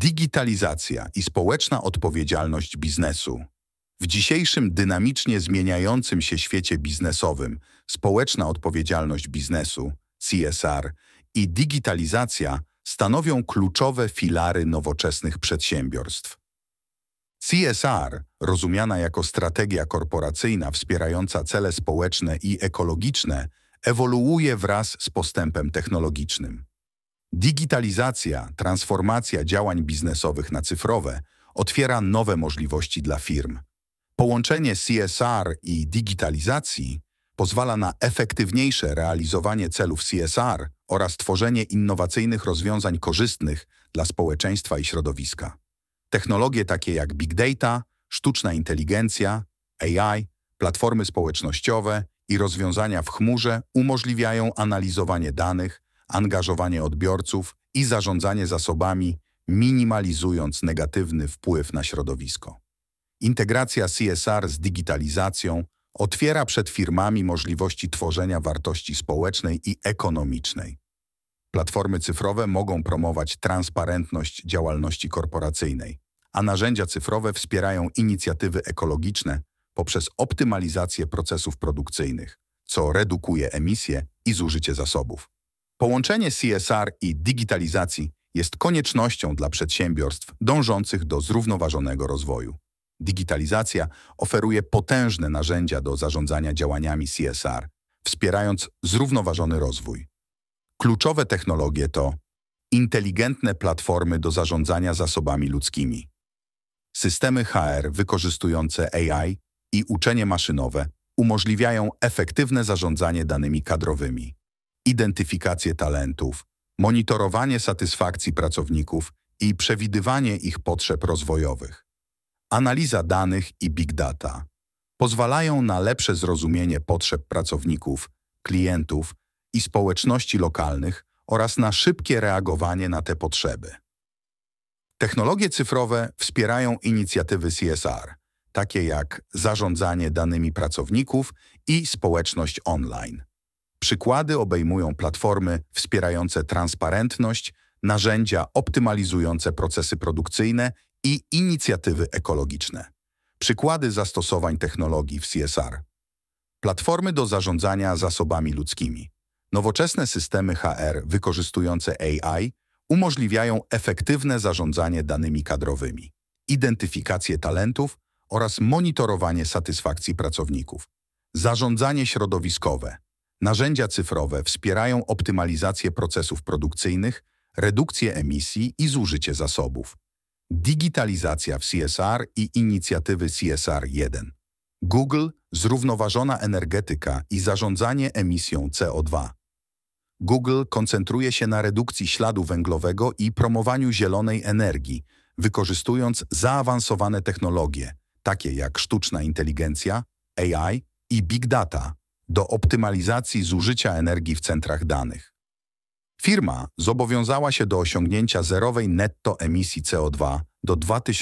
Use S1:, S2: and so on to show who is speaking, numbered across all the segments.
S1: Digitalizacja i społeczna odpowiedzialność biznesu. W dzisiejszym dynamicznie zmieniającym się świecie biznesowym społeczna odpowiedzialność biznesu, CSR, i digitalizacja stanowią kluczowe filary nowoczesnych przedsiębiorstw. CSR, rozumiana jako strategia korporacyjna wspierająca cele społeczne i ekologiczne, ewoluuje wraz z postępem technologicznym. Digitalizacja, transformacja działań biznesowych na cyfrowe otwiera nowe możliwości dla firm. Połączenie CSR i digitalizacji pozwala na efektywniejsze realizowanie celów CSR oraz tworzenie innowacyjnych rozwiązań korzystnych dla społeczeństwa i środowiska. Technologie takie jak big data, sztuczna inteligencja, AI, platformy społecznościowe i rozwiązania w chmurze umożliwiają analizowanie danych, angażowanie odbiorców i zarządzanie zasobami, minimalizując negatywny wpływ na środowisko. Integracja CSR z digitalizacją otwiera przed firmami możliwości tworzenia wartości społecznej i ekonomicznej. Platformy cyfrowe mogą promować transparentność działalności korporacyjnej, a narzędzia cyfrowe wspierają inicjatywy ekologiczne poprzez optymalizację procesów produkcyjnych, co redukuje emisje i zużycie zasobów. Połączenie CSR i digitalizacji jest koniecznością dla przedsiębiorstw dążących do zrównoważonego rozwoju. Digitalizacja oferuje potężne narzędzia do zarządzania działaniami CSR, wspierając zrównoważony rozwój. Kluczowe technologie to inteligentne platformy do zarządzania zasobami ludzkimi, systemy HR wykorzystujące AI i uczenie maszynowe umożliwiają efektywne zarządzanie danymi kadrowymi, identyfikację talentów, monitorowanie satysfakcji pracowników i przewidywanie ich potrzeb rozwojowych. Analiza danych i big data pozwalają na lepsze zrozumienie potrzeb pracowników, klientów i społeczności lokalnych oraz na szybkie reagowanie na te potrzeby. Technologie cyfrowe wspierają inicjatywy CSR, takie jak zarządzanie danymi pracowników i społeczność online. Przykłady obejmują platformy wspierające transparentność, narzędzia optymalizujące procesy produkcyjne i inicjatywy ekologiczne. Przykłady zastosowań technologii w CSR. Platformy do zarządzania zasobami ludzkimi. Nowoczesne systemy HR wykorzystujące AI umożliwiają efektywne zarządzanie danymi kadrowymi, identyfikację talentów oraz monitorowanie satysfakcji pracowników. Zarządzanie środowiskowe. Narzędzia cyfrowe wspierają optymalizację procesów produkcyjnych, redukcję emisji i zużycie zasobów. Digitalizacja w CSR i inicjatywy CSR 1. Google, zrównoważona energetyka i zarządzanie emisją CO2. Google koncentruje się na redukcji śladu węglowego i promowaniu zielonej energii, wykorzystując zaawansowane technologie, takie jak sztuczna inteligencja, AI i big data, do optymalizacji zużycia energii w centrach danych. Firma zobowiązała się do osiągnięcia zerowej netto emisji CO2 do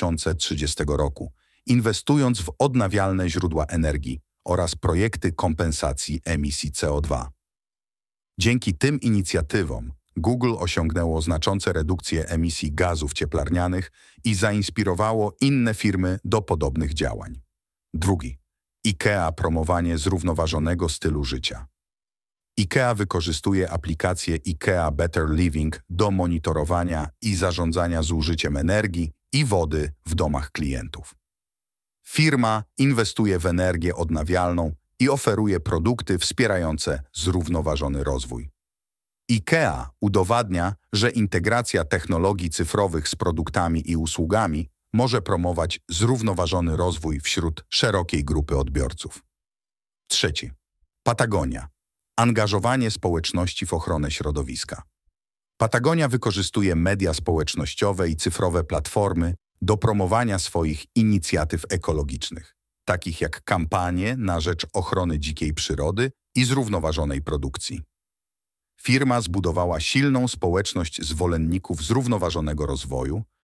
S1: 2030 roku, inwestując w odnawialne źródła energii oraz projekty kompensacji emisji CO2. Dzięki tym inicjatywom Google osiągnęło znaczące redukcje emisji gazów cieplarnianych i zainspirowało inne firmy do podobnych działań. Drugi. IKEA promowanie zrównoważonego stylu życia. IKEA wykorzystuje aplikację IKEA Better Living do monitorowania i zarządzania zużyciem energii i wody w domach klientów. Firma inwestuje w energię odnawialną i oferuje produkty wspierające zrównoważony rozwój. IKEA udowadnia, że integracja technologii cyfrowych z produktami i usługami może promować zrównoważony rozwój wśród szerokiej grupy odbiorców. Trzeci. Patagonia. Angażowanie społeczności w ochronę środowiska. Patagonia wykorzystuje media społecznościowe i cyfrowe platformy do promowania swoich inicjatyw ekologicznych, takich jak kampanie na rzecz ochrony dzikiej przyrody i zrównoważonej produkcji. Firma zbudowała silną społeczność zwolenników zrównoważonego rozwoju,